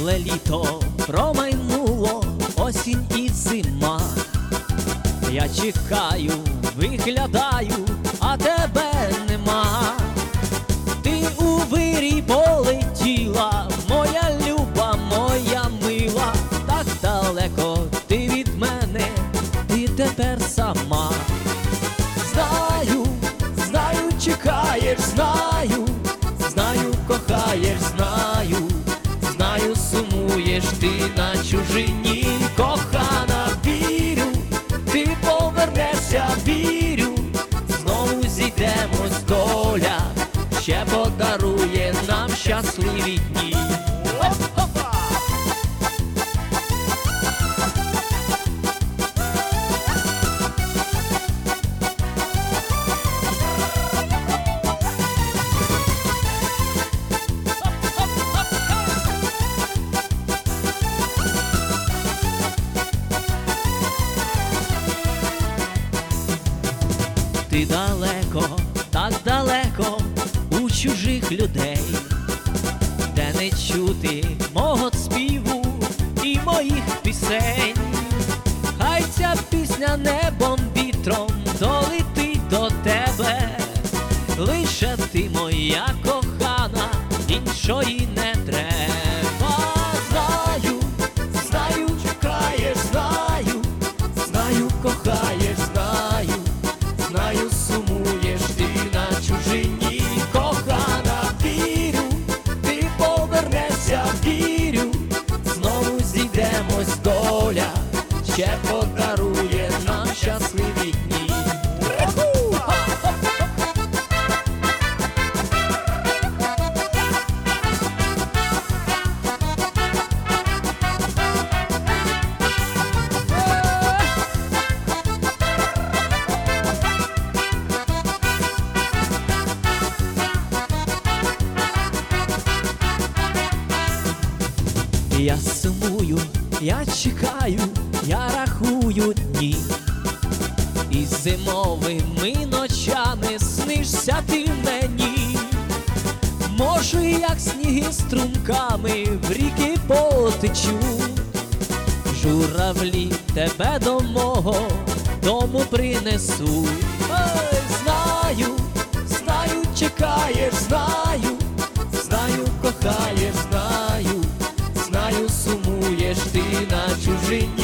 Але літо промайнуло, осінь і зима. Я чекаю, виглядаю, а тебе нема. Ти у вирій полетіла, моя люба, моя мила. Так далеко ти від мене, ти тепер сама. Знаю, знаю, чекаєш, знаю, знаю, кохаєш, знаю, знаю, сумуєш ти на чужині, кохана, вірю, ти повернешся, вірю, знову зійдемось, доля ще подарує нам щасливі дні. Ти далеко, так далеко у чужих людей, де не чути мого співу і моїх пісень. Хай ця пісня небом вітром долетить до тебе, лише ти моя кохана, іншої не треба. Знаю, знаю, чекаєш, знаю, знаю, кохаєш, знаю, знаю, сумуєш ти на чужині, кохана, вірю, ти повернешся, вірю, знову зійдемось, доля ще подарує нам щасливі дні. Я сумую, я чекаю, я рахую дні, і зимовими ночами снишся ти мені. Можу, як сніги струмками в ріки потечу, журавлі тебе до мого дому принесу. Ой, знаю, знаю, чекаєш, знаю, знаю, кохаєш, знаю, знаю, сумуєш ти на чужині.